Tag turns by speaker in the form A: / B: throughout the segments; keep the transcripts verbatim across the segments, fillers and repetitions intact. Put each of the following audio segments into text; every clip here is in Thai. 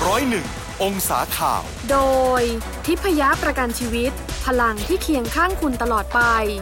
A: ร้อยหนึ่งองศาข่าว
B: โดยทิพยประกันชีวิตพลังที่เคียงข้างคุณตลอดไป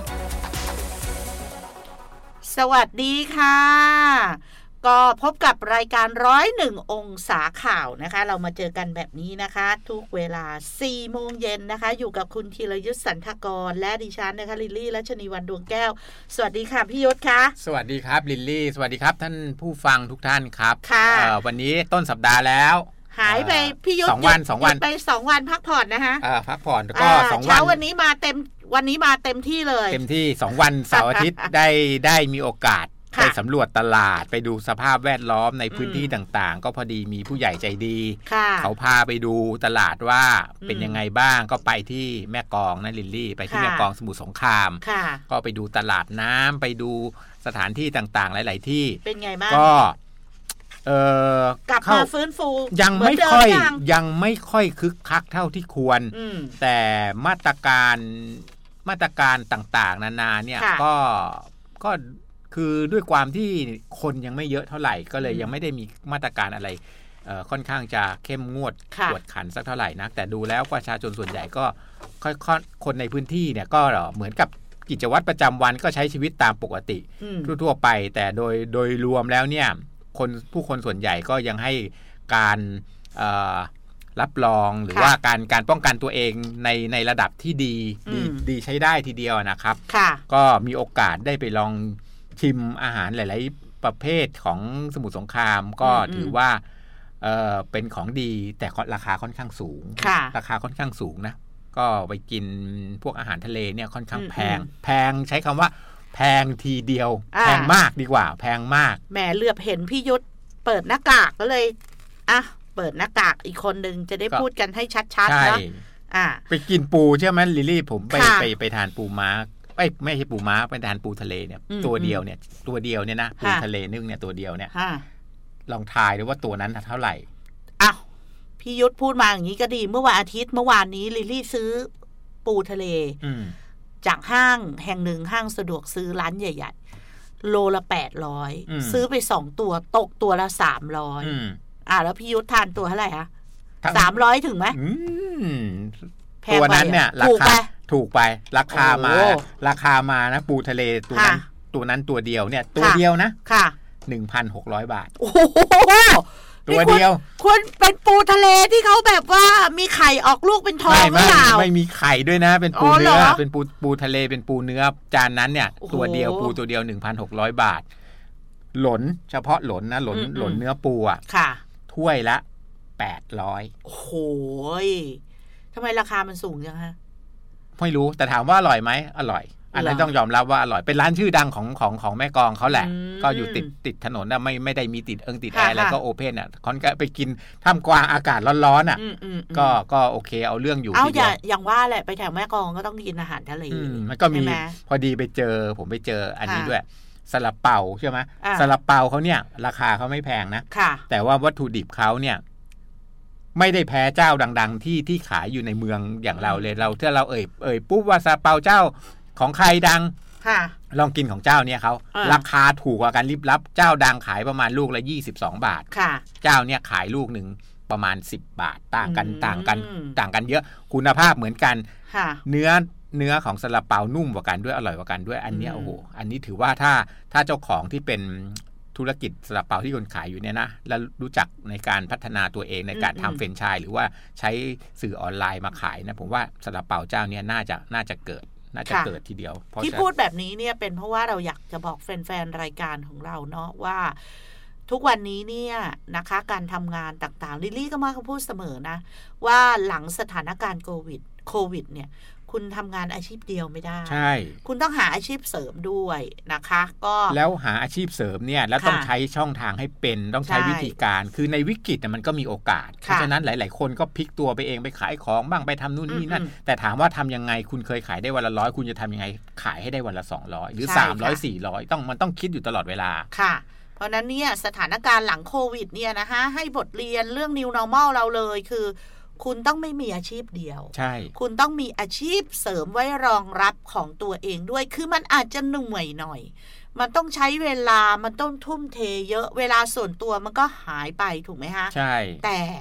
C: สวัสดีค่ะก็พบกับรายการร้อยหนึ่งองศาข่าวนะคะเรามาเจอกันแบบนี้นะคะทุกเวลา สี่โมงเย็นนะคะอยู่กับคุณธีรยุทธสันทกรและดิฉันนะคะลิลลี่รัชนีวรรณดวงแก้วสวัสดีค่ะพี่ยุทธคะ
D: สวัสดีครับลิลลี่สวัสดีครับท่านผู้ฟังทุกท่านครับ
C: ค่ะ
D: วันนี้ต้นสัปดาห์แล้ว
C: หายไปพี่ยุทธ
D: สองวันสองวัน
C: ไปสองวันพักผ่อนนะคะ
D: อ่าพักผ่อนก็สองวัน
C: เช้าวันนี้มาเต็มวันนี้มาเต็มที่เลย
D: เต็มที่สองวันเสาร์อาทิตย์ได้ได้มีโอกาสไปสำรวจตลาดไปดูสภาพแวดล้อมในพื้นที่ต่างๆก็พอดีมีผู้ใหญ่ใจดีเขาพาไปดูตลาดว่าเป็นยังไงบ้างก็ไปที่แม่กลองนะลิลลี่ไปที่แม่กลองสมุทรสงครามก็ไปดูตลาดน้ำไปดูสถานที่ต่างๆหลายๆที่
C: เป็นไงบ้าง
D: ก็เออก
C: ลับมาฟื้นฟู
D: ยังไม่ค่อยยังไม่ค่อยคึกคักเท่าที่ควรแต่มาตรการมาตรการต่างๆนานาเนี่ยก็ก็คือด้วยความที่คนยังไม่เยอะเท่าไหร่ก็เลยยังไม่ได้มีมาตรการอะไรค่อนข้างจะเข้มงวดกวดขันสักเท่าไหร่นักแต่ดูแล้วประชาชนส่วนใหญ่ก็ค่อยๆคนในพื้นที่เนี่ยก็เหมือนกับกิจวัตรประจำวันก็ใช้ชีวิตตามปกติทั่วๆไปแต่โดยโดยรวมแล้วเนี่ยคนผู้คนส่วนใหญ่ก็ยังให้การรับรองหรือว่าการการป้องกันตัวเองในในระดับที่ดีดีดีใช้ได้ทีเดียวนะครับก็มีโอกาสได้ไปลองชิมอาหารหลายๆประเภทของสมุทรสงครามก็ถือว่าเออเป็นของดีแต่ราคาค่อนข้างสูงราคาค่อนข้างสูงนะก็ไปกินพวกอาหารทะเลเนี่ยค่อนข้างแพงแพงใช้คำว่าแพงทีเดียวแพงมากดีกว่าแพงมาก
C: แหมเหลือบเห็นพี่ยุทธเปิดหน้ากากก็เลยอ่ะเปิดหน้ากากอีกคนนึงจะได้พูดกันให้ชัดๆนะอ่ะ
D: ไปกินปูใช่ไหมลิลลี่ผมไปไปไปทานปูม้าไม่ไม่ใช่ปูม้าเป็นทานปูทะเลเนี่ยตัวเดียวเนี่ยตัวเดียวเนี่ยนะปูทะเลนึ่งเนี่ยตัวเดียวเนี่ยลองทายดูว่าตัวนั้นเท่าไหร่
C: อ้าวพี่ยุทธพูดมาอย่างนี้ก็ดีเมื่อวันอาทิตย์เมื่อวานนี้ลิลลี่ซื้อปูทะเลจากห้างแห่งหนึ่งห้างสะดวกซื้อร้านใหญ่ๆโลละแปดร้อยซื้อไปสองตัวตกตัวละสามร้อยอ่าแล้วพี่ยุทธทานตัวเท่าไหร่คะสามร้อยถึงไหม
D: ตัวนั้นเนี่ยราคาถูกไปราคามาราคามานะปูทะเลตัวนั้นตัวนั้นตัวเดียวเนี่ยตัวเดียวนะ
C: ค่ะ
D: หนึ่งพันหกร้อย บาท
C: โอ้โห
D: ตัวเดียว
C: คุณเป็นปูทะเลที่เขาแบบว่ามีไข่ออกลูกเป็นทองหรือเปล่า
D: ไม่มีไข่ด้วยนะเป็นปูเนื้อเป็นปูปูทะเลเป็นปูเนื้อจานนั้นเนี่ยตัวเดียวปูตัวเดียว หนึ่งพันหกร้อย บาทหลนเฉพาะหลนนะหลนหลนเนื้อปูอ่ะ
C: ค่ะ
D: ถ้วยละแปดร้อย
C: โอ้โหทำไมราคามันสูงจังฮะ
D: ไม่รู้แต่ถามว่าอร่อยไหมอร่อยอันนั้นต้องยอมรับว่าอร่อยเป็นร้านชื่อดังของของของแม่กลองเขาแหละก็อยู่ติดติดถนนนะไม่ไม่ได้มีติดเอิงติดแอร์อะไรก็โอเพนอ่ะคอนก็ไปกินท่ามกลางอากาศร้อนๆอ่ะก็ก็โอเคเอาเรื่องอยู่
C: เอาอย่าอย่างว่าแหละไปแถวแม่กลองก็ต้องกินอาหารทะเล
D: มันก็มีพอดีไปเจอผมไปเจออันนี้ด้วยซาลาเปาใช่ไหมซาลาเปาเขาเนี่ยราคาเขาไม่แพงนะแต่ว่าวัตถุดิบเขาเนี่ยไม่ได้แพ้เจ้าดังๆที่ที่ขายอยู่ในเมืองอย่างเราเลยเราถ้าเราเอ่ยเอ่ยปุ๊บว่าซาลาเปาเจ้าของใครดังลองกินของเจ้าเนี่ยเขาราคาถูกกว่ากันริบลับเจ้าดังขายประมาณลูกละยี่สิบสองบาทเจ้าเนี่ยขายลูกหนึ่งประมาณสิบบาทต่างกันต่างกันต่างกันเยอะคุณภาพเหมือนกันเนื้อเนื้อของซาลาเปานุ่มกว่ากันด้วยอร่อยกว่ากันด้วยอันนี้โอ้โหอันนี้ถือว่าถ้าถ้าเจ้าของที่เป็นธุรกิจซาลาเปาที่คนขายอยู่เนี่ยนะแล้วรู้จักในการพัฒนาตัวเองในการทำแฟรนไชส์หรือว่าใช้สื่อออนไลน์มาขายนะผมว่าซาลาเปาเจ้าเนี่ยน่าจะน่าจะเกิดน่าจะเกิดทีเดียว
C: ที่พูดแบบนี้เนี่ยเป็นเพราะว่าเราอยากจะบอกแฟนๆรายการของเราเนาะว่าทุกวันนี้เนี่ยนะคะการทำงานต่างๆลิลลี่ก็มักจะพูดเสมอนะว่าหลังสถานการณ์โควิดโควิดเนี่ยคุณทำงานอาชีพเดียวไม่ได้
D: ใช่
C: คุณต้องหาอาชีพเสริมด้วยนะคะก็
D: แล้วหาอาชีพเสริมเนี่ยแล้วต้องใช้ช่องทางให้เป็นต้องใช้วิธีการคือในวิกฤตมันก็มีโอกาสเพราะฉะนั้นหลายๆคนก็พลิกตัวไปเองไปขายของบ้างไปทำนู่นนี่นั่นแต่ถามว่าทำยังไงคุณเคยขายได้วันละร้อยคุณจะทำยังไงขายให้ได้วันละสองร้อยหรือสามร้อย สี่ร้อยต้องมันต้องคิดอยู่ตลอดเวลา
C: ค่ะเพราะนั้นเนี่ยสถานการณ์หลังโควิดเนี่ยนะคะให้บทเรียนเรื่อง New Normal เราเลยคือคุณต้องไม่มีอาชีพเดียว
D: ใช่
C: คุณต้องมีอาชีพเสริมไว้รองรับของตัวเองด้วยคือมันอาจจะเหนื่อยหน่อยมันต้องใช้เวลามันต้องทุ่มเทเยอะเวลาส่วนตัวมันก็หายไปถูกไหมฮะ
D: ใช่
C: แต่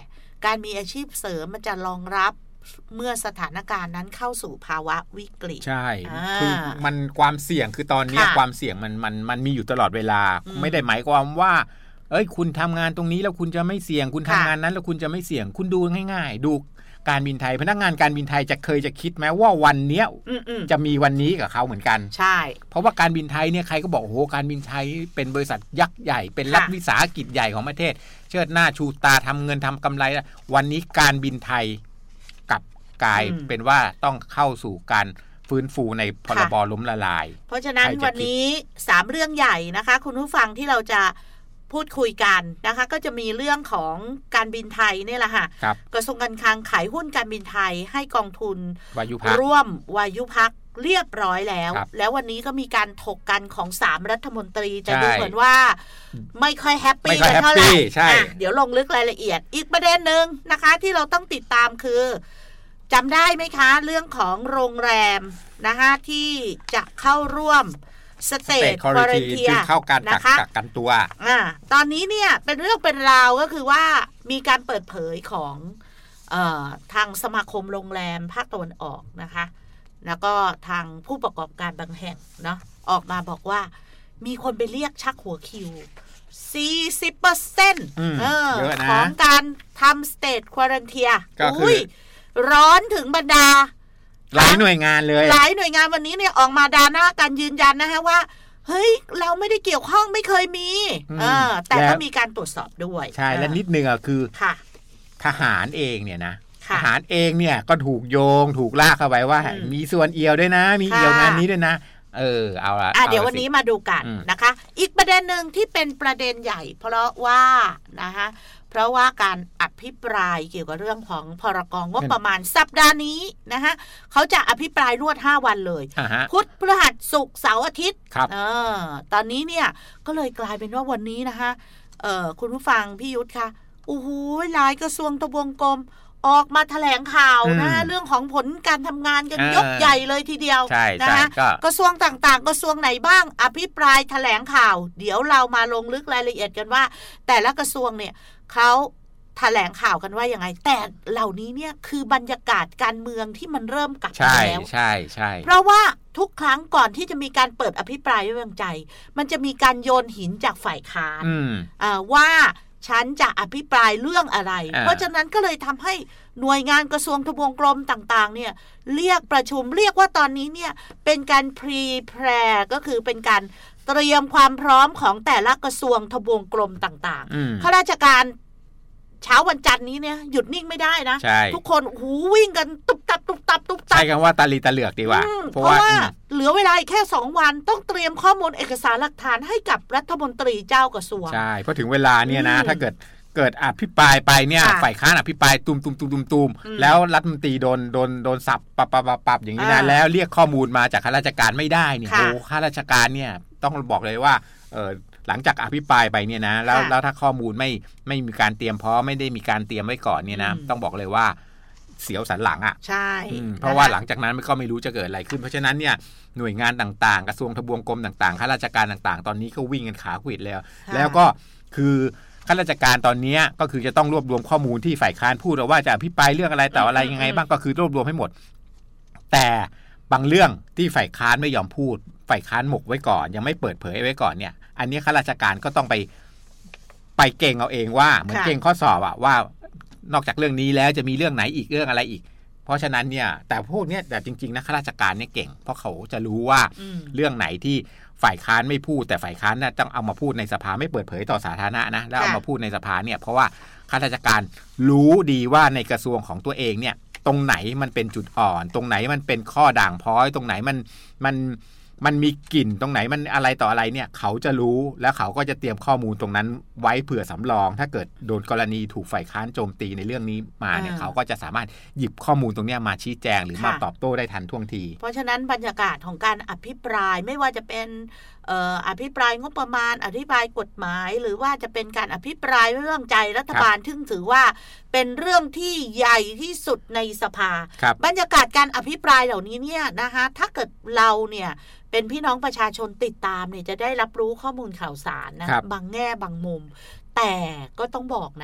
C: การมีอาชีพเสริมมันจะรองรับเมื่อสถานการณ์นั้นเข้าสู่ภาวะวิกฤต
D: ใช่คือมันความเสี่ยงคือตอนนี้ความเสี่ยงมันมันมันมีอยู่ตลอดเวลาไม่ได้หมายความว่าเอ้ยคุณทำงานตรงนี้แล้วคุณจะไม่เสี่ยงคุณทำงานนั้นแล้วคุณจะไม่เสี่ยงคุณดูง่ายๆดูการบินไทยพนักงานการบินไทยจะเคยจะคิดไหมว่าวันเนี้ยจะมีวันนี้กับเขาเหมือนกัน
C: ใช่
D: เพราะว่าการบินไทยเนี่ยใครก็บอกโอ้โหการบินไทยเป็นบริษัทยักษ์ใหญ่เป็นรัฐวิสาหกิจใหญ่ของประเทศเชิดหน้าชูตาทำเงินทำกำไรวันนี้การบินไทยกับกลายเป็นว่าต้องเข้าสู่การฟื้นฟูในพรบล้มละลาย
C: เพราะฉะนั้นวันนี้สามเรื่องใหญ่นะคะคุณผู้ฟังที่เราจะพูดคุยกันนะคะก็จะมีเรื่องของการบินไทยนี่แหละค่ะกระทรวงการคลังขายหุ้นการบินไทยให้กองทุนร่วมวายุพักเรียบร้อยแล้วแล้ววันนี้ก็มีการถกกันของสามรัฐมนตรีจะดูเหมือนว่าไม่ค่อยแฮปปี้กันเท่าไหร่เดี๋ยวลงลึกรายละเอียดอีกประเด็นหนึ่งนะคะที่เราต้องติดตามคือจำได้ไหมคะเรื่องของโรงแรมนะคะที่จะเข้าร่วมสเตทควอรันทีน
D: เข้าการกักกันตัว
C: อ่าตอนนี้เนี่ยเป็นเรื่องเป็นราวก็คือว่ามีการเปิดเผยของเอ่อทางสมาคมโรงแรมภาคตะวันออกนะคะแล้วก็ทางผู้ประกอบการบางแห่งเนาะออกมาบอกว่ามีคนไปเรียกชักหัวคิว สี่สิบเปอร์เซ็นต์ เออของการทำสเตทควอรันทีนอุ้ยร้อนถึงบรรดา
D: หลายหน่วยงานเลย
C: หลายหน่วยงานวันนี้เนี่ยออกมาด่าหน้ากันยืนยันนะฮะว่าเฮ้ยเราไม่ได้เกี่ยวข้องไม่เคยมีเออแต่ก็มีการตรวจสอบด้วย
D: ใช่และนิดนึงอ่ะคือทหารเองเนี่ยนะทหารเองเนี่ยก็ถูกโยงถูกลากเข้าไปว่ามีส่วนเอี่ยวด้วยนะมีเอี่ยวงานนี้ด้วยนะเออเอาละ
C: เดี๋ยววันนี้มาดูกันนะคะอีกประเด็นหนึ่งที่เป็นประเด็นใหญ่เพราะว่านะคะเพราะว่าการอภิปรายเกี่ยวกับเรื่องของพรกงบประมาณสัปดาห์นี้นะคะเขาจะอภิปรายรวดห้าวันเลยพุธพฤหัสศุกร์เสาร์อาทิตย์เออตอนนี้เนี่ยก็เลยกลายเป็นว่าวันนี้นะคะเออคุณผู้ฟังพี่ยุทธค่ะโอ้โหหลายกระทรวงทบวงกรมออกมาแถลงข่าวนะเรื่องของผลการทำงานกันยกใหญ่เลยทีเดียวนะคะกระทรวงต่างๆกระทรวงไหนบ้างอภิปรายแถลงข่าวเดี๋ยวเรามาลงลึกรายละเอียดกันว่าแต่ละกระทรวงเนี่ยเขาแถลงข่าวกันว่ายังไงแต่เหล่านี้เนี่ยคือบรรยากาศการเมืองที่มันเริ่มกลับมาแล้ว
D: ใช่ใช่
C: เพราะว่าทุกครั้งก่อนที่จะมีการเปิดอภิปรายไม่ไว้วางใจมันจะมีการโยนหินจากฝ่ายค้านว่าฉันจะอภิปรายเรื่องอะไรเพราะฉะนั้นก็เลยทำให้หน่วยงานกระทรวงทบวงกรมต่างๆเนี่ยเรียกประชุมเรียกว่าตอนนี้เนี่ยเป็นการพรีแพร์ก็คือเป็นการเตรียมความพร้อมของแต่ละกระทรวงทบวงกรมต่างๆข้าราชการเช้าวันจันทร์นี้เนี่ยหยุดนิ่งไม่ได้นะทุกคนหูวิ่งกันตุบตับตุบตับตุบตับ
D: ใช้คำว่าตาลีตาเหลือกดีกว่า
C: เพราะว่าเหลือเวลาแค่สองวันต้องเตรียมข้อมูลเอกสารหลักฐานให้กับรัฐมนตรีเจ้ากระทรวง
D: ใช่เพราะถึงเวลาเนี่ยนะถ้าเกิดเกิดอภิปรายไปเนี่ยฝ่ายค้านอภิปรายตุมตุมตุมตุมตุมแล้วรัฐมนตรีโดนโดนโดนสับปับปับปับอย่างนี้นะแล้วเรียกข้อมูลมาจากข้าราชการไม่ได้เนี่ยโอ้ข้าราชการเนี่ยต้องบอกเลยว่าเออหลังจากอภิปรายไปเนี่ยนะแล้วแล้วถ้าข้อมูลไม่ไม่มีการเตรียมพร้อมไม่ได้มีการเตรียมไว้ก่อนเนี่ยนะต้องบอกเลยว่าเสียวสันหลังอ่ะ
C: ใช่
D: เพราะว่าหลังจากนั้นก็ไม่รู้จะเกิดอะไรขึ้นเพราะฉะนั้นเนี่ยหน่วยงานต่างๆกระทรวงทบวงกรมต่างๆข้าราชการต่างๆตอนนี้ก็วิ่งกันขาขวิดแล้วแล้วก็คือข้าราชการตอนนี้ก็คือจะต้องรวบรวมข้อมูลที่ฝ่ายค้านพูดว่าจะอภิปรายเรื่องอะไรต่ออะไรยังไงบ้างก็คือรวบรวมให้หมดแต่บางเรื่องที่ฝ่ายค้านไม่ยอมพูดฝ่ายค้านหมกไว้ก่อนยังไม่เปิดเผยไว้ก่อนเนี่ยอันนี้ข้าราชการก็ต้องไปไปเก่งเอาเองว่าเหมือนเก่งข้อสอบอะว่านอกจากเรื่องนี้แล้วจะมีเรื่องไหนอีกเรื่องอะไรอีกเพราะฉะนั้นเนี่ยแต่พวกเนี้ยแต่จริงๆนะข้าราชการเนี่ยเก่งเพราะเขาจะรู้ว่าเรื่องไหนที่ฝ่ายค้านไม่พูดแต่ฝ่ายค้านน่ะต้องเอามาพูดในสภาไม่เปิดเผยต่อสาธารณะนะแล้วเอามาพูดในสภาเนี่ยเพราะว่าข้าราชการรู้ดีว่าในกระทรวงของตัวเองเนี่ยตรงไหนมันเป็นจุดอ่อนตรงไหนมันเป็นข้อด่างพร้อยตรงไหนมันมันมันมีกลิ่นตรงไหนมันอะไรต่ออะไรเนี่ยเขาจะรู้แล้วเขาก็จะเตรียมข้อมูลตรงนั้นไว้เผื่อสำรองถ้าเกิดโดนกรณีถูกฝ่ายค้านโจมตีในเรื่องนี้มาเนี่ยเขาก็จะสามารถหยิบข้อมูลตรงนี้มาชี้แจงหรือมาตอบโต้ได้ทันท่วงที
C: เพราะฉะนั้นบรรยากาศของการอภิปรายไม่ว่าจะเป็นเอ่ออภิปรายงบประมาณอภิปรายกฎหมายหรือว่าจะเป็นการอภิปรายเรื่องใจรัฐบาลซึ่งถือว่าเป็นเรื่องที่ใหญ่ที่สุดในสภาบรรยากาศการอภิปรายเหล่านี้เนี่ยนะคะถ้าเกิดเราเนี่ยเป็นพี่น้องประชาชนติดตามเนี่ยจะได้รับรู้ข้อมูลข่าวสารนะ บางแง่บางมุมแต่ก็ต้องบอกนะ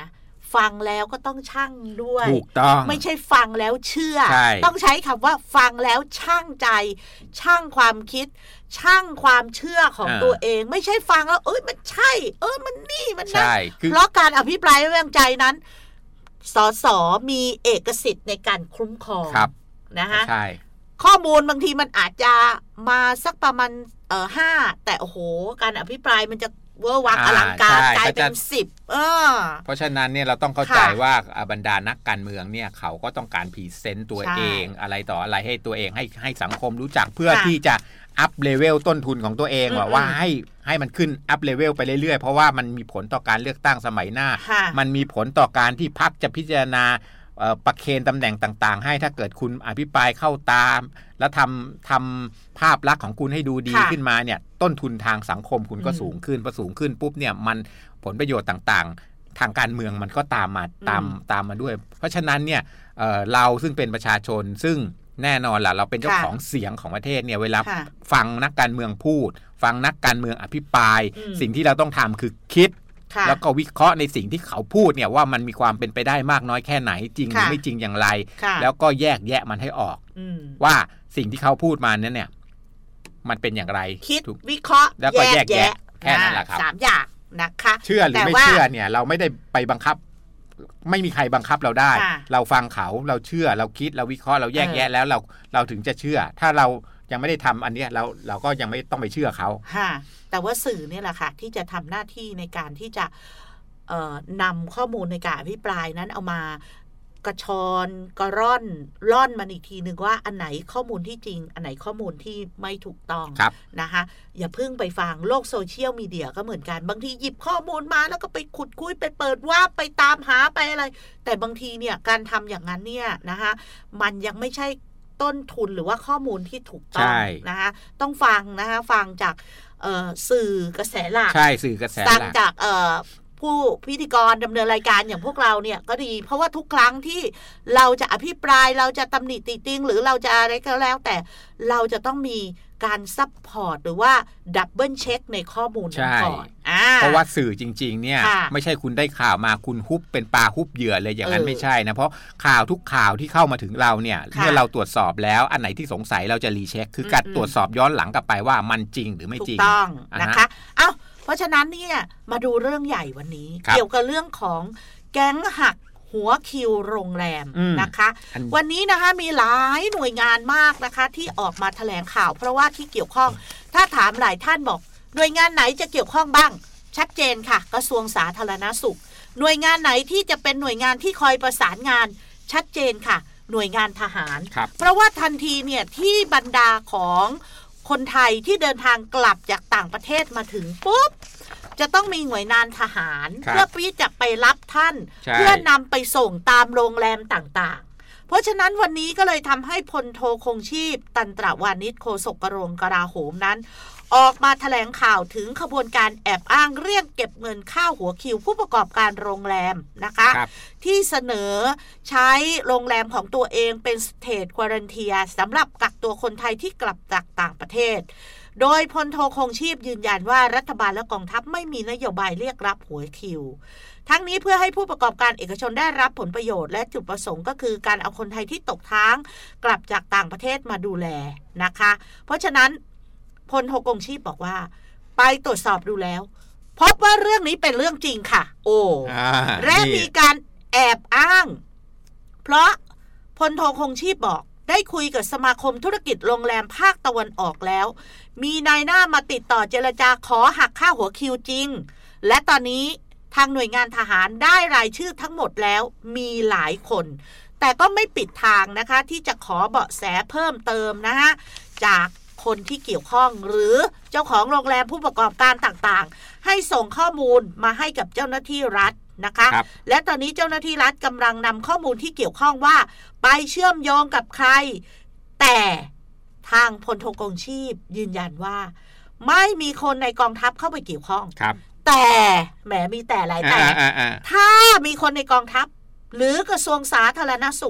C: ฟังแล้วก็ต้องชั่งด้วย
D: ถูกต้อง
C: ไม่ใช่ฟังแล้วเชื่อต้องใช้คำว่าฟังแล้วชั่งใจชั่งความคิดชั่งความเชื่อของตัวเองไม่ใช่ฟังแล้วเอ้ยมันใช่เออมันนี่มันนั่นเพราะการอภิปรายไม่ไว้วางใจนั้นสสมีเอกสิทธิ์ในการคุ้มครองนะคะ
D: ใช่
C: ข้อมูลบางทีมันอาจจะมาสักประมาณเออห้าแต่โอ้โหการอภิปรายมันจะเวอร์วังอลังการกลายเป็นสิบเออ
D: เพราะฉะนั้นเนี่ยเราต้องเข้าใจว่าบรรดานักการเมืองเนี่ยเขาก็ต้องการพรีเซนต์ตัวเองอะไรต่ออะไรให้ตัวเองให้ให้สังคมรู้จักเพื่อที่จะอัพเลเวลต้นทุนของตัวเองว่าว่าให้ให้มันขึ้นอัพเลเวลไปเรื่อยๆเพราะว่ามันมีผลต่อการเลือกตั้งสมัยหน้ามันมีผลต่อการที่พรรคจะพิจารณาประเคนตำแหน่งต่างๆให้ถ้าเกิดคุณอภิปรายเข้าตามแล้วทำทำภาพลักษณ์ของคุณให้ดูดีขึ้นมาเนี่ยต้นทุนทางสังคมคุณก็สูงขึ้นพอสูงขึ้นปุ๊บเนี่ยมันผลประโยชน์ต่างๆทางการเมืองมันก็ตามมาตามตามมาด้วยเพราะฉะนั้นเนี่ย เอ่อ เราซึ่งเป็นประชาชนซึ่งแน่นอนล่ะเราเป็นเจ้าของเสียงของประเทศเนี่ยเวลาฟังนักการเมืองพูดฟังนักการเมืองอภิปรายสิ่งที่เราต้องทำคือคิดแล้วก็วิเคราะห์ในสิ่งที่เขาพูดเนี่ยว่ามันมีความเป็นไปได้มากน้อยแค่ไหนจริงหรือไม่จริงอย่างไรแล้วก็แยกแยะมันให้ออกว่าสิ่งที่เขาพูดมานั้นเนี่ยมันเป็นอย่างไร
C: คิดวิเคราะห์
D: แล้วก็แยกแยะแค่นั้นแหละครับ
C: สามอย่างนะคะ
D: เชื่อหรือไม่เชื่อเนี่ยเราไม่ได้ไปบังคับไม่มีใครบังคับเราได้เราฟังเขาเราเชื่อเราคิดเราวิเคราะห์เราแยกแยะแล้วเราเราถึงจะเชื่อถ้าเรายังไม่ได้ทำอันนี้เราเราก็ยังไม่ต้องไปเชื่อเขา
C: แต่ว่าสื่อเนี่ยแหละค่ะที่จะทำหน้าที่ในการที่จะเอ่อนำข้อมูลในการอภิปรายนั้นเอามากระชอนกระร่อนร่อนมันอีกทีนึงว่าอันไหนข้อมูลที่จริงอันไหนข้อมูลที่ไม่ถูกต้องนะคะอย่าเพิ่งไปฟังโลกโซเชียลมีเดียก็เหมือนกันบางทีหยิบข้อมูลมาแล้วก็ไปขุดคุยไปเปิดว่าไปตามหาไปอะไรแต่บางทีเนี่ยการทำอย่างนั้นเนี่ยนะคะมันยังไม่ใช่ต้นทุนหรือว่าข้อมูลที่ถูกต้องนะคะต้องฟังนะคะฟังจากสื่อกระแสหลัก
D: ใช่สื่อกระแสหลัก
C: ฟังจากผู้พิธีกรดำเนินรายการอย่างพวกเราเนี่ยก็ดีเพราะว่าทุกครั้งที่เราจะอภิปรายเราจะตำหนิติติงหรือเราจะอะไรก็แล้วแต่เราจะต้องมีการซัพพอร์ตหรือว่าดับเบิลเช็คในข้อมูลก่อน
D: เพราะว่าสื่อจริงๆเนี่ยไม่ใช่คุณได้ข่าวมาคุณฮุบเป็นปลาฮุบเหยื่อเลยอย่างนั้นไม่ใช่นะเพราะข่าวทุกข่าวที่เข้ามาถึงเราเนี่ยเมื่อเราตรวจสอบแล้วอันไหนที่สงสัยเราจะรีเช็คคือการตรวจสอบย้อนหลังกลับไปว่ามันจริงหรือไม่จริง
C: ถูกต้องนะคะเอ้าเพราะฉะนั้นเนี่ยมาดูเรื่องใหญ่วันนี้เกี่ยวกับเรื่องของแก๊งหักหัวคิวโรงแรมนะคะวันนี้นะคะมีหลายหน่วยงานมากนะคะที่ออกมาแถลงข่าวเพราะว่าที่เกี่ยวข้องถ้าถามหลายท่านบอกหน่วยงานไหนจะเกี่ยวข้องบ้างชัดเจนค่ะกระทรวงสาธารณสุขหน่วยงานไหนที่จะเป็นหน่วยงานที่คอยประสานงานชัดเจนค่ะหน่วยงานทหารเพราะว่าทันทีเนี่ยที่บรรดาของคนไทยที่เดินทางกลับจากต่างประเทศมาถึงปุ๊บจะต้องมีหน่วยงานทหารเพื่อพี่จะไปรับท่านเพื่อนำไปส่งตามโรงแรมต่างๆเพราะฉะนั้นวันนี้ก็เลยทำให้พลโทคงชีพตันตระวานิชโฆษกกระทรวงกลาโหมนั้นออกมาแถลงข่าวถึงขบวนการแอบอ้างเรียกเก็บเงินค่าหัวคิวผู้ประกอบการโรงแรมนะคะที่เสนอใช้โรงแรมของตัวเองเป็นสเตทควอรันทีสำหรับกักตัวคนไทยที่กลับจากต่างประเทศโดยพลโทคงชีพยืนยันว่ารัฐบาลและกองทัพไม่มีนโยบายเรียกรับหัวคิวทั้งนี้เพื่อให้ผู้ประกอบการเอกชนได้รับผลประโยชน์และจุดประสงค์ก็คือการเอาคนไทยที่ตกค้างกลับจากต่างประเทศมาดูแลนะคะเพราะฉะนั้นพลโทคงชีพบอกว่าไปตรวจสอบดูแล้วพบว่าเรื่องนี้เป็นเรื่องจริงค่ะโอ้และมีการแอบอ้างเพราะพลโทคงชีพบอกได้คุยกับสมาคมธุรกิจโรงแรมภาคตะวันออกแล้วมีนายหน้ามาติดต่อเจรจาขอหักค่าหัวคิวจริงและตอนนี้ทางหน่วยงานทหารได้รายชื่อทั้งหมดแล้วมีหลายคนแต่ก็ไม่ปิดทางนะคะที่จะขอเบาะแสเพิ่มเติมนะฮะจากคนที่เกี่ยวข้องหรือเจ้าของโรงแรมผู้ประกอบการต่างๆให้ส่งข้อมูลมาให้กับเจ้าหน้าที่รัฐนะคะและตอนนี้เจ้าหน้าที่รัฐกำลังนำข้อมูลที่เกี่ยวข้องว่าไปเชื่อมโยงกับใครแต่ทางพลโทคงชีพยืนยันว่าไม่มีคนในกองทัพเข้าไปเกี่ยวข้องแต่แหมมีแต่หลายแต่ถ้ามีคนในกองทัพหรือกระทรวงสาธารณสุข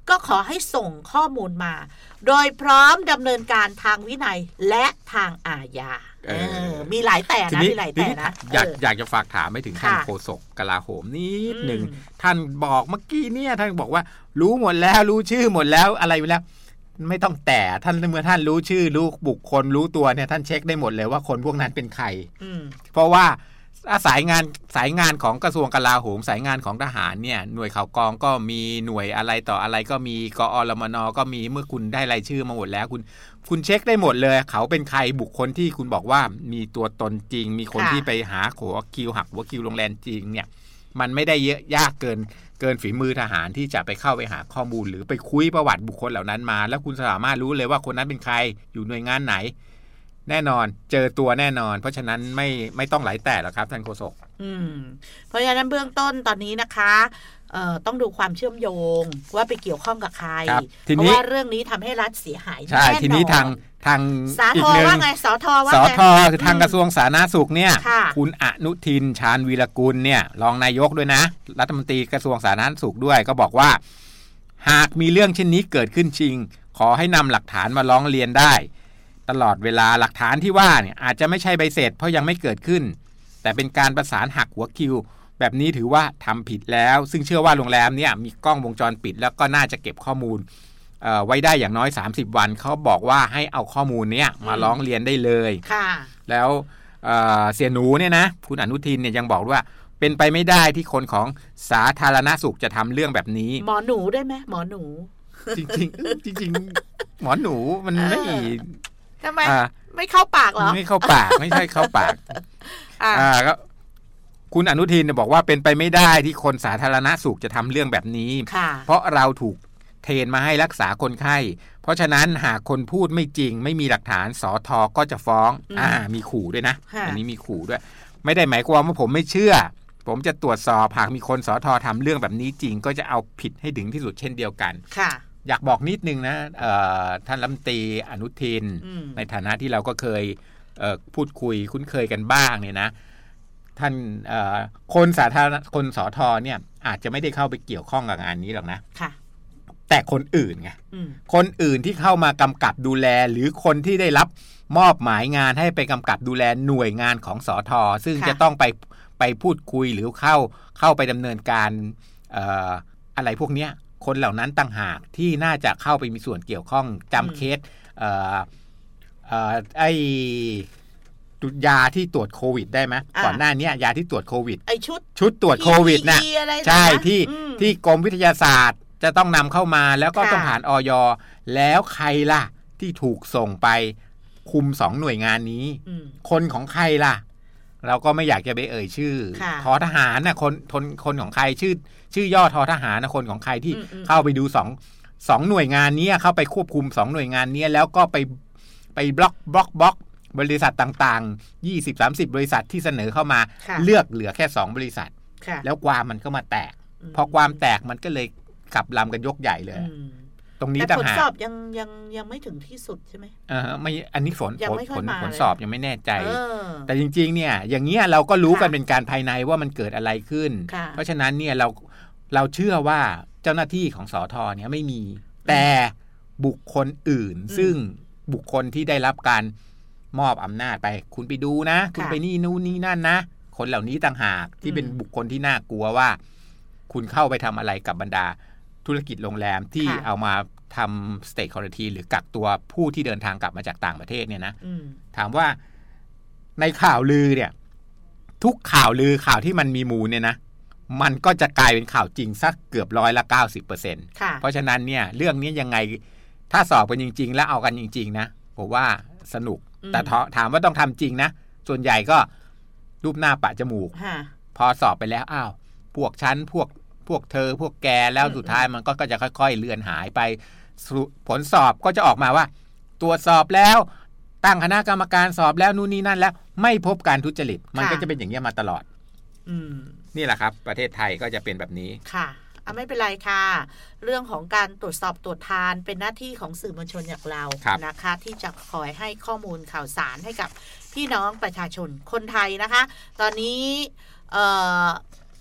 C: ก็ขอให้ส่งข้อมูลมาโดยพร้อมดำเนินการทางวินัยและทางอาญามีหลายแต่นะมีหลายแต่นะ
D: อยากอยากจะฝากถามไปถึงท่านโฆษกกลาโหมนิดหนึ่งท่านบอกเมื่อกี้เนี่ยท่านบอกว่ารู้หมดแล้วรู้ชื่อหมดแล้วอะไรไปแล้วไม่ต้องแต่ท่านเมื่อท่านรู้ชื่อรู้บุคคลรู้ตัวเนี่ยท่านเช็คได้หมดเลยว่าคนพวกนั้นเป็นใครเพราะว่าสายงานสายงานของกระทรวงกลาโหมสายงานของทหารเนี่ยหน่วยข่าวกองก็มีหน่วยอะไรต่ออะไรก็มีกอรมนก็มีเมื่อคุณได้รายชื่อมาหมดแล้วคุณคุณเช็คได้หมดเลยเขาเป็นใครบุคคลที่คุณบอกว่ามีตัวตนจริงมีคนที่ไปหาหัวคิวหักหัวคิวโรงแรมจริงเนี่ยมันไม่ได้เยอะยากเกินเกินฝีมือทหารที่จะไปเข้าไปหาข้อมูลหรือไปคุยประวัติบุคคลเหล่านั้นมาแล้วคุณสามารถรู้เลยว่าคนนั้นเป็นใครอยู่หน่วยงานไหนแน่นอนเจอตัวแน่นอนเพราะฉะนั้นไม่ไม่ต้องหลายแต่หรอกครับท่านโฆษก
C: อืมเพราะฉะนั้นเบื้องต้นตอนนี้นะคะเอ่อต้องดูความเชื่อมโยงว่าไปเกี่ยวข้องกับใครเพราะว่าเรื่องนี้ทำให้รัฐเสียหายแน่นอนใช่ทีนี้ทาง
D: ทาง
C: สาธรว่าไงสทว่า
D: ไงสทคือทางกระทรวงสาธารณสุขเนี่ยคุณอนุทินชาญวีรกุลเนี่ยรองนายกด้วยนะรัฐมนตรีกระทรวงสาธารณสุขด้วยก็บอกว่าหากมีเรื่องเช่นนี้เกิดขึ้นจริงขอให้นำหลักฐานมาร้องเรียนได้ตลอดเวลาหลักฐานที่ว่าเนี่ยอาจจะไม่ใช่ใบเสร็จเพราะยังไม่เกิดขึ้นแต่เป็นการประสานหักหัวคิวแบบนี้ถือว่าทำผิดแล้วซึ่งเชื่อว่าโรงแรมเนี่ยมีกล้องวงจรปิดแล้วก็น่าจะเก็บข้อมูลเอ่อไว้ได้อย่างน้อยสามสิบวันเขาบอกว่าให้เอาข้อมูลเนี้ยมาร้องเรียนได้เลยค่ะแล้วเอ่อเสี่ยหนูเนี่ยนะคุณอนุทินเนี่ยยังบอกว่าเป็นไปไม่ได้ที่คนของสาธารณสุขจะทำเรื่องแบบนี้
C: หมอหนูได้ไหมหมอหนู
D: จริงๆจริงๆหมอหนูมันไม่
C: ทำไมไม่เข้าปากเหรอ
D: ไม่เข้าปากไม่ใช่เข้าปากอ่าก็คุณอนุทินเนี่ยบอกว่าเป็นไปไม่ได้ที่คนสาธารณสุขจะทำเรื่องแบบนี้เพราะเราถูกเทรนมาให้รักษาคนไข้เพราะฉะนั้นหากคนพูดไม่จริงไม่มีหลักฐานสทก็จะฟ้องอ่ามีขู่ด้วยนะอันนี้มีขู่ด้วยไม่ได้หมายความว่าผมไม่เชื่อผมจะตรวจสอบหากมีคนสททำเรื่องแบบนี้จริงก็จะเอาผิดให้ถึงที่สุดเช่นเดียวกันค่ะอยากบอกนิดนึงนะท่านรัฐมนตรีอนุทินในฐานะที่เราก็เคยพูดคุยคุ้นเคยกันบ้างเนี่ยนะท่านคนสาธารณคนสทเนี่ยอาจจะไม่ได้เข้าไปเกี่ยวข้องกับงานนี้หรอกนะแต่คนอื่นไงคนอื่นที่เข้ามากำกับดูแลหรือคนที่ได้รับมอบหมายงานให้ไปกำกับดูแลหน่วยงานของสทซึ่งจะต้องไปไปพูดคุยหรือเข้าเข้าไปดำเนินการเอ่ออะไรพวกเนี้ยคนเหล่านั้นต่างหากที่น่าจะเข้าไปมีส่วนเกี่ยวข้องจำเคสเอ่อเอ่อไอ้ยาที่ตรวจโควิดได้ไหมก่อนหน้านี้ยาที่ตรวจโควิด
C: ไอ้ชุด
D: ชุดตรวจโควิดน่ะใช่ที่ที่กรมวิทยาศาสตร์จะต้องนำเข้ามาแล้วก็ต้องผ่านอย.แล้วใครล่ะที่ถูกส่งไปคุมสองหน่วยงานนี้คนของใครล่ะเราก็ไม่อยากจะไปเอ่ยชื่อทอทหารน่ะคนคนคนของใครชื่อชื่อย่อทอทหารนะคนของใครที่เข้าไปดูสองสองหน่วยงานนี้เข้าไปควบคุมสองหน่วยงานนี้แล้วก็ไปไปบล็อกบล็อกบล็อกบริษัทต่างๆ ยี่สิบ สามสิบ บริษัทที่เสนอเข้ามาเลือกเหลือแค่สองบริษัทแล้วความมันก็มาแตกพอความแตกมันก็เลยกลับลำกันยกใหญ่เลยตรงนี้
C: แต่ผลสอบยังยังยังไม่ถึงที่สุดใช่ไหม
D: เออไม่อันนี้ผลผลผลผลสอบยังไม่แน่ใจแต่จริงๆเนี่ยอย่างเงี้ยเราก็รู้กันเป็นการภายในว่ามันเกิดอะไรขึ้นเพราะฉะนั้นเนี่ยเราเราเชื่อว่าเจ้าหน้าที่ของสทเนี่ยไม่มีแต่บุคคลอื่นซึ่งบุคคลที่ได้รับการมอบอำนาจไปคุณไปดูนะคุณไปนี่นู่นนี่นั่นนะคนเหล่านี้ต่างหากที่เป็นบุคคลที่น่ากลัวว่าคุณเข้าไปทำอะไรกับบรรดาธุรกิจโรงแรมที่เอามาทำ state quarantine หรือกักตัวผู้ที่เดินทางกลับมาจากต่างประเทศเนี่ยนะถามว่าในข่าวลือเนี่ยทุกข่าวลือข่าวที่มันมีมูลเนี่ยนะมันก็จะกลายเป็นข่าวจริงสักเกือบร้อยละเก้าสิบเปอร์เซ็นต์เพราะฉะนั้นเนี่ยเรื่องนี้ยังไงถ้าสอบกันจริงๆแล้วเอากันจริงๆนะผมว่าสนุกแต่ถามว่าต้องทำจริงนะส่วนใหญ่ก็รูปหน้าปะจมูกพอสอบไปแล้วอ้าวพวกชั้นพวกพวกเธอพวกแกแล้วสุดท้ายมันก็จะค่อยๆเลือนหายไปผลสอบก็จะออกมาว่าตรวจสอบแล้วตั้งคณะกรรมการสอบแล้วนู่นนี่นั่นแล้วไม่พบการทุจริตมันก็จะเป็นอย่างนี้มาตลอดนี่แหละครับประเทศไทยก็จะเป็นแบบนี้
C: ค่ะไม่เป็นไรค่ะเรื่องของการตรวจสอบตรวจทานเป็นหน้าที่ของสื่อมวลชนอย่างเรานะคะที่จะคอยให้ข้อมูลข่าวสารให้กับพี่น้องประชาชนคนไทยนะคะตอนนี้ก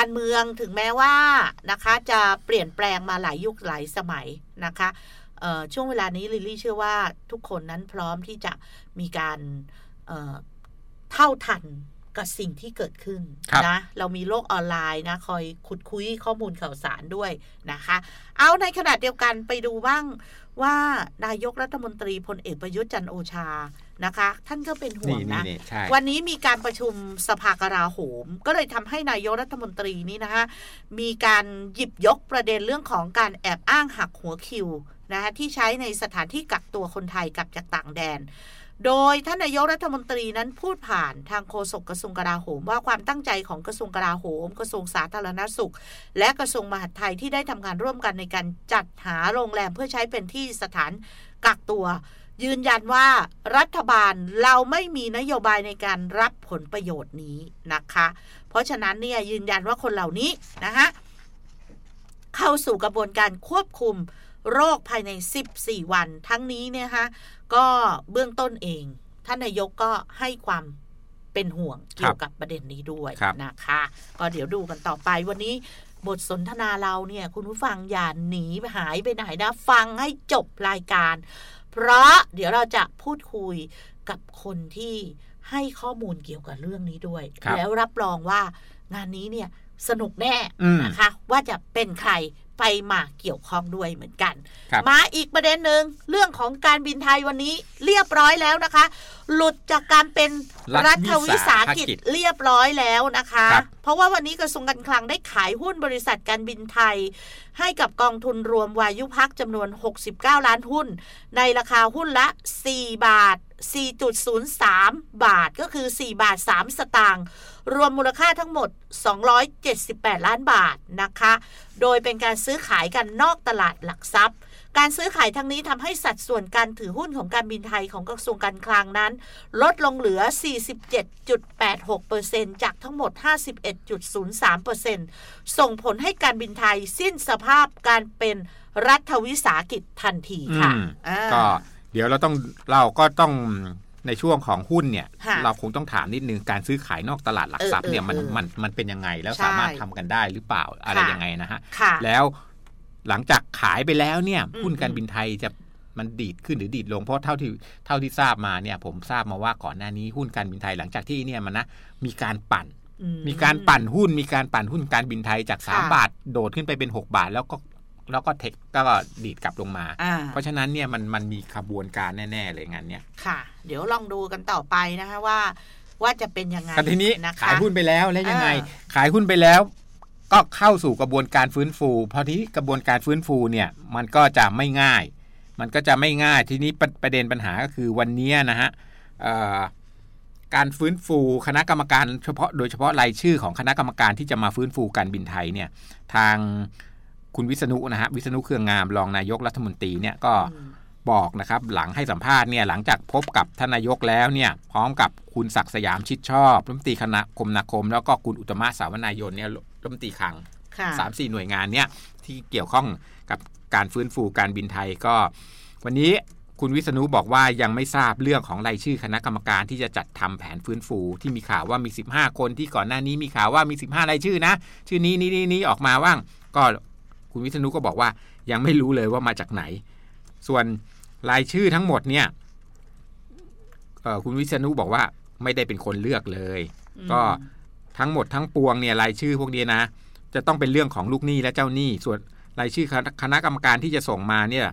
C: การเมืองถึงแม้ว่านะคะจะเปลี่ยนแปลงมาหลายยุคหลายสมัยนะคะช่วงเวลานี้ลิลลี่เชื่อว่าทุกคนนั้นพร้อมที่จะมีการเท่าทันกับสิ่งที่เกิดขึ้นนะเรามีโลกออนไลน์นะคอยขุดคุยข้อมูลข่าวสารด้วยนะคะเอาในขณะเดียวกันไปดูบ้างว่านายกรัฐมนตรีพลเอกประยุทธ์จันทร์โอชานะคะท่านก็เป็นห่วงนะวันนี้มีการประชุมสภากลาโหมก็เลยทำให้นายกรัฐมนตรีนี้นะคะมีการหยิบยกประเด็นเรื่องของการแอบอ้างหักหัวคิวนะคะที่ใช้ในสถานที่กักตัวคนไทยกลับจากต่างแดนโดยท่านนายกรัฐมนตรีนั้นพูดผ่านทางโฆษกกระทรวงกลาโหมว่าความตั้งใจของกระทรวงกลาโหมกระทรวงสาธารณสุขและกระทรวงมหาดไทยที่ได้ทำงานร่วมกันในการจัดหาโรงแรมเพื่อใช้เป็นที่สถานกักตัวยืนยันว่ารัฐบาลเราไม่มีนโยบายในการรับผลประโยชน์นี้นะคะเพราะฉะนั้นเนี่ยยืนยันว่าคนเหล่านี้นะคะเข้าสู่กระบวนการควบคุมโรคภายในสิบสี่วันทั้งนี้เนี่ยฮะก็เบื้องต้นเองท่านนายกก็ให้ความเป็นห่วงเกี่ยวกับประเด็นนี้ด้วยนะคะก็เดี๋ยวดูกันต่อไปวันนี้บทสนทนาเราเนี่ยคุณผู้ฟังอย่าหนีหายไปไหนนะฟังให้จบรายการเพราะเดี๋ยวเราจะพูดคุยกับคนที่ให้ข้อมูลเกี่ยวกับเรื่องนี้ด้วยแล้วรับรองว่างานนี้เนี่ยสนุกแน่นะคะว่าจะเป็นใครไปมาเกี่ยวข้องด้วยเหมือนกันมาอีกประเด็นหนึ่งเรื่องของการบินไทยวันนี้เรียบร้อยแล้วนะคะหลุดจากการเป็นรัฐวิสาหกิจเรียบร้อยแล้วนะคะเพราะว่าวันนี้กระทรวงการคลังได้ขายหุ้นบริษัทการบินไทยให้กับกองทุนรวมวายุพักจำนวนหกสิบเก้าล้านหุ้นในราคาหุ้นละสี่บาท สี่จุดศูนย์สาม บาทก็คือสี่บาทสามสตางค์รวมมูลค่าทั้งหมดสองร้อยเจ็ดสิบแปดล้านบาทนะคะโดยเป็นการซื้อขายกันนอกตลาดหลักทรัพย์การซื้อขายทั้งนี้ทำให้สัดส่วนการถือหุ้นของการบินไทยของกระทรวงการคลังนั้นลดลงเหลือ สี่สิบเจ็ดจุดแปดหกเปอร์เซ็นต์ จากทั้งหมด ห้าสิบเอ็ดจุดศูนย์สามเปอร์เซ็นต์ ส่งผลให้การบินไทยสิ้นสภาพการเป็นรัฐวิสาหกิจทันทีค่ะ
D: ก็เดี๋ยวเราต้องเราก็ต้องในช่วงของหุ้นเนี่ยเราคงต้องถามนิดนึงการซื้อขายนอกตลาดหลักทรัพย์เนี่ยมันมันมันเป็นยังไงแล้วสามารถทำกันได้หรือเปล่าอะไรยังไงนะฮะแล้วหลังจากขายไปแล้วเนี่ยหุ้นการบินไทยจะมันดีดขึ้นหรือดีดลงเพราะเท่าที่เท่าที่ทราบมาเนี่ยผมทราบมาว่าก่อนหน้านี้หุ้นการบินไทยหลังจากที่เนี่ยมันนะมีการปั่นมีการปั่นหุ้นมีการปั่นหุ้นการบินไทยจากสามบาทโดดขึ้นไปเป็นหกบาทแล้วก็แล้วก็เทคก็ดีดกลับลงมาเพราะฉะนั้นเนี่ยมันมันมีขบวนการแน่ๆเลยงานเนี้ยค่ะ
C: เดี๋ยวลองดูกันต่อไปนะคะว่าว่าจะเป็นยังไง
D: ทีนี้ขายหุ้นไปแล้วแล้วยังไงขายหุ้นไปแล้วก็เข้าสู่กระบวนการฟื้นฟูพอที่กระบวนการฟื้นฟูเนี่ยมันก็จะไม่ง่ายมันก็จะไม่ง่ายทีนี้ประเด็นปัญหาก็คือวันนี้นะฮะการฟื้นฟูคณะกรรมการเฉพาะโดยเฉพาะรายชื่อของคณะกรรมการที่จะมาฟื้นฟูการบินไทยเนี่ยทางคุณวิษณุนะฮะวิษณุเครืองามรองนายกรัฐมนตรีเนี่ยก็บอกนะครับหลังให้สัมภาษณ์เนี่ยหลังจากพบกับท่านนายกแล้วเนี่ยพร้อมกับคุณศักดิ์สยามชิดชอบรัฐมนตรีคณะคมนาคมแล้วก็คุณอุตมะสาวนายนเนี่ยรัฐมนตรีคลัง สามสี่ หน่วยงานเนี่ยที่เกี่ยวข้องกับการฟื้นฟูการบินไทยก็วันนี้คุณวิษณุบอกว่ายังไม่ทราบเรื่องของรายชื่อคณะกรรมการที่จะจัดทำแผนฟื้นฟูที่มีข่าวว่ามีสิบห้าคนที่ก่อนหน้านี้มีข่าวว่ามีสิบห้ารายชื่อนะชื่อนี้นี้นี้ออกมาว่างก็คุณวิษณุก็บอกว่ายังไม่รู้เลยว่ามาจากไหนส่วนรายชื่อทั้งหมดเนี่ยคุณวิษณุบอกว่าไม่ได้เป็นคนเลือกเลยก็ทั้งหมดทั้งปวงเนี่ยรายชื่อพวกนี้นะจะต้องเป็นเรื่องของลูกหนี้และเจ้าหนี้ส่วนรายชื่อคณะกรรมการที่จะส่งมาเนี่ย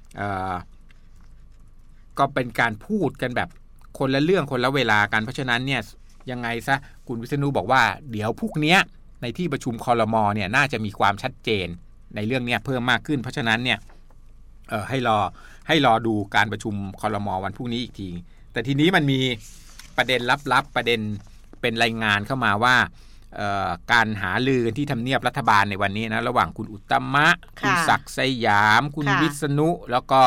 D: ก็เป็นการพูดกันแบบคนละเรื่องคนละเวลากันเพราะฉะนั้นเนี่ยยังไงซะคุณวิษณุบอกว่าเดี๋ยวพวกเนี้ยในที่ประชุมครม.เนี่ยน่าจะมีความชัดเจนในเรื่องนี้เพิ่มมากขึ้นเพราะฉะนั้นเนี่ยเอ่อให้รอให้รอดูการประชุมครม.วันพรุ่งนี้อีกทีแต่ทีนี้มันมีประเด็นลับๆประเด็นเป็นรายงานเข้ามาว่าการหาลือที่ทำเนียบรัฐบาลในวันนี้นะระหว่างคุณอุตตมะคุณศักดิ์สยามคุณวิษณุแล้วก็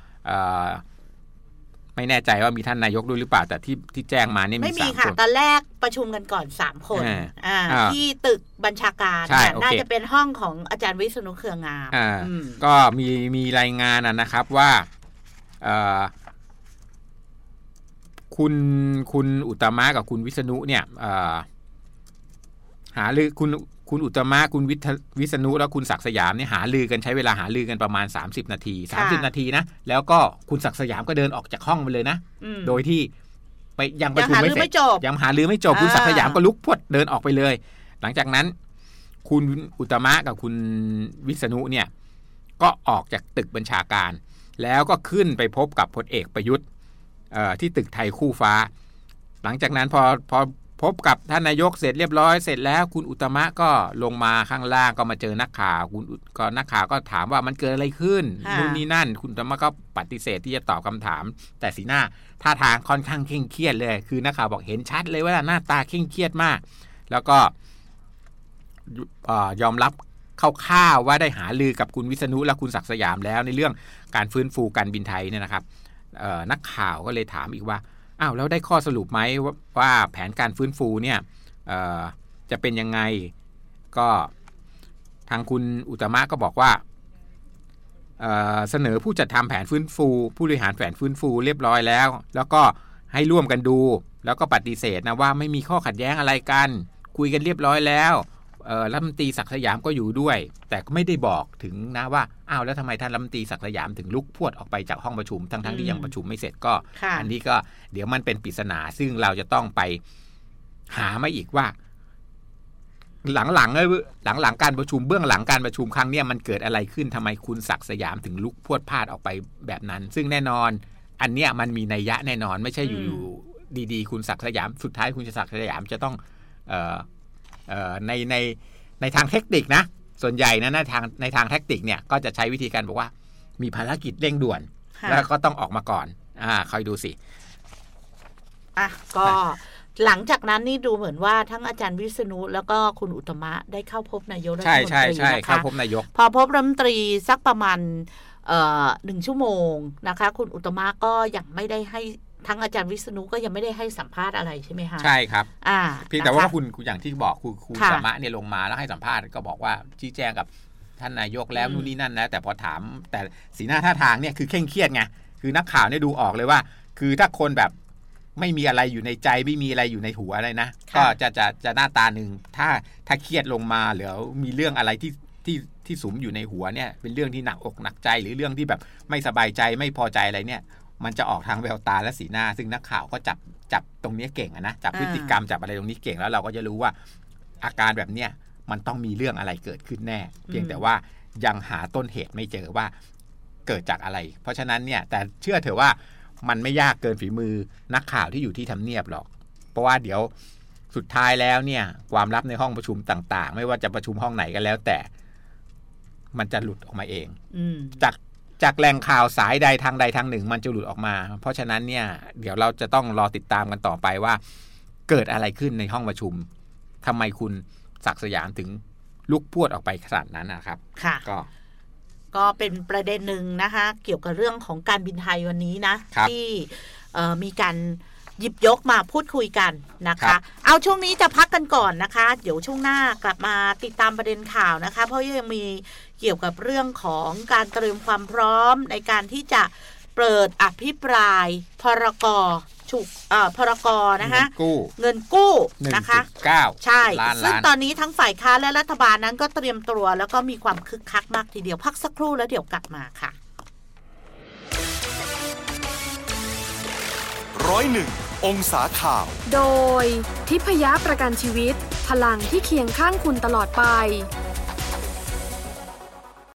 D: ไม่แน่ใจว่ามีท่านนายกด้วยหรือเปล่าแต่ที่ที่แจ้งมาเนี่ยมีสามคนไม่มีค่ะ
C: ตอนแรกประชุมกันก่อนสามคนที่ตึกบัญชาการน่าจะเป็นห้องของอาจารย์วิษณุเครืองาม
D: ก็มีมีรายงานนะครับว่าคุณคุณอุตตมะกับคุณวิษณุเนี่ยหาลือคุณคุณอุตตมะคุณวิษณุแล้วคุณศักดิ์สยามเนี่ยหาลือกันใช้เวลาหาลือกันประมาณสามสิบนาทีสามสิบนาทีนะแล้วก็คุณศักดิ์สยามก็เดินออกจากห้องไปเลยนะโดยที่ไปยังประชุมไม่เสร็จยังหาลือไม่จบคุณศักดิ์สยามก็ลุกพรวดเดินออกไปเลยหลังจากนั้นคุณอุตตมะกับคุณวิษณุเนี่ยก็ออกจากตึกบัญชาการแล้วก็ขึ้นไปพบกับพลเอกประยุทธ์ที่ตึกไทยคู่ฟ้าหลังจากนั้นพอพอพบกับท่านนายกเสร็จเรียบร้อยเสร็จแล้วคุณอุตตมะก็ลงมาข้างล่างก็มาเจอนักข่าวคุณก็นักข่าวก็ถามว่ามันเกิดอะไรขึ้นนู่นนี่นั่นคุณอุตตมะก็ปฏิเสธที่จะตอบคำถามแต่สีหน้าท่าทางค่อนข้างเคร่งเครียดเลยคือนักข่าวบอกเห็นชัดเลยว่าหน้าตาเคร่งเครียดมากแล้วก็ยอมรับคร่าวๆว่าได้หาลือกับคุณวิษณุและคุณศักดิ์สยามแล้วในเรื่องการฟื้นฟูการบินไทยเนี่ยนะครับนักข่าวก็เลยถามอีกว่าอ้าวแล้วได้ข้อสรุปไหมว่าว่าแผนการฟื้นฟูเนี่ยจะเป็นยังไงก็ทางคุณอุตตมะก็บอกว่าเ, เสนอผู้จัดทำแผนฟื้นฟูผู้บริหารแผนฟื้นฟูเรียบร้อยแล้วแล้วก็ให้ร่วมกันดูแล้วก็ปฏิเสธนะว่าไม่มีข้อขัดแย้งอะไรกันคุยกันเรียบร้อยแล้วรัฐมนตรีศักดิ์สยามก็อยู่ด้วยแต่ก็ไม่ได้บอกถึงนะว่าอ้าวแล้วทำไมท่านรัฐมนตรีศักดิ์สยามถึงลุกพรวดออกไปจากห้องประชุมทั้งๆที่ยังประชุมไม่เสร็จก็อันนี้ก็เดี๋ยวมันเป็นปริศนาซึ่งเราจะต้องไปหามาอีกว่าหลังๆหลังๆการประชุมเบื้องหลังการประชุมครั้งนี้มันเกิดอะไรขึ้นทำไมคุณศักดิ์สยามถึงลุกพรวดพลาดออกไปแบบนั้นซึ่งแน่นอนอันเนี้ยมันมีนัยยะแน่นอนไม่ใช่อยู่ดีๆคุณศักดิ์สยามสุดท้ายคุณศักดิ์สยามจะต้องเอ่อในในในทางเทคนิคนะส่วนใหญ่นะในทางในทางเทคนิคเนี่ยก็จะใช้วิธีการบอกว่ามีภารกิจเร่งด่วนแล้วก็ต้องออกมาก่อนอ่าคอยดูสิ
C: อ่ะก็หลังจากนั้นนี่ดูเหมือนว่าทั้งอาจารย์วิษณุแล้วก็คุณอุตตมะได้เข้าพบนายกรัฐมนตรี
D: ใช่ใช่ใช่เข้าพบนายก
C: พอพบรัฐมนตรีสักประมาณเอ่อหนึ่งชั่วโมงนะคะคุณอุตตมะก็ยังไม่ได้ให้ทั้งอาจารย์วิษณุก็ยังไม่ได้ให้สัมภาษณ์อะไรใช่ไหมคะ
D: ใช่ครับอ่าเพียงแต่ว่าคุณอย่างที่บอกคุณครูสามะเนี่ยลงมาแล้วให้สัมภาษณ์ก็บอกว่าชี้แจงกับท่านนายกแล้วนู่นนี่นั่นนะแต่พอถามแต่สีหน้าท่าทางเนี่ยคือเคร่งเครียดไงคือนักข่าวเนี่ยดูออกเลยว่าคือถ้าคนแบบไม่มีอะไรอยู่ในใจไม่มีอะไรอยู่ในหัวอะไรนะก็จะจะจะหน้าตาหนึ่งถ้าถ้าเครียดลงมาหรือมีเรื่องอะไรที่ที่ที่สุมอยู่ในหัวเนี่ยเป็นเรื่องที่หนักอกหนักใจหรือเรื่องที่แบบไม่สบายใจไม่พอใจอะไรเนี่ยมันจะออกทางแววตาและสีหน้าซึ่งนักข่าวก็จับจับตรงนี้เก่งนะจับพฤติกรรมจับอะไรตรงนี้เก่งแล้วเราก็จะรู้ว่าอาการแบบเนี้ยมันต้องมีเรื่องอะไรเกิดขึ้นแน่เพียงแต่ว่ายังหาต้นเหตุไม่เจอว่าเกิดจากอะไรเพราะฉะนั้นเนี่ยแต่เชื่อเถอะว่ามันไม่ยากเกินฝีมือนักข่าวที่อยู่ที่ทำเนียบหรอกเพราะว่าเดี๋ยวสุดท้ายแล้วเนี่ยความลับในห้องประชุมต่างๆไม่ว่าจะประชุมห้องไหนก็แล้วแต่มันจะหลุดออกมาเองจากจากแหล่งข่าวสายใดทางใดทางหนึ่งมันจะหลุดออกมาเพราะฉะนั้นเนี่ยเดี๋ยวเราจะต้องรอติดตามกันต่อไปว่าเกิดอะไรขึ้นในห้องประชุมทำไมคุณศักดิ์สยามถึงลุกพรวดออกไปขนาดนั้นนะครับ
C: ค่ะก็ก็เป็นประเด็นหนึ่งนะคะเกี่ยวกับเรื่องของการบินไทยวันนี้นะที่มีการหยิบยกมาพูดคุยกันนะคะเอาช่วงนี้จะพักกันก่อนนะคะเดี๋ยวช่วงหน้ากลับมาติดตามประเด็นข่าวนะคะเพราะยังมีเกี่ยวกับเรื่องของการเตรียมความพร้อมในการที่จะเปิดอภิปรายพรกฉุกเอ่อพรกนะคะเงินกู้นะคะใช่ซึ่งตอนนี้ทั้งฝ่ายค้านและรัฐบาลนั้นก็เตรียมตัวแล้วก็มีความคึกคักมากทีเดียวพักสักครู่แล้วเดี๋ยวกลับมาค่ะ
A: ร้อยหนึ่งองศาข่าว
B: โดยทิพยประกันชีวิตพลังที่เคียงข้างคุณตลอดไป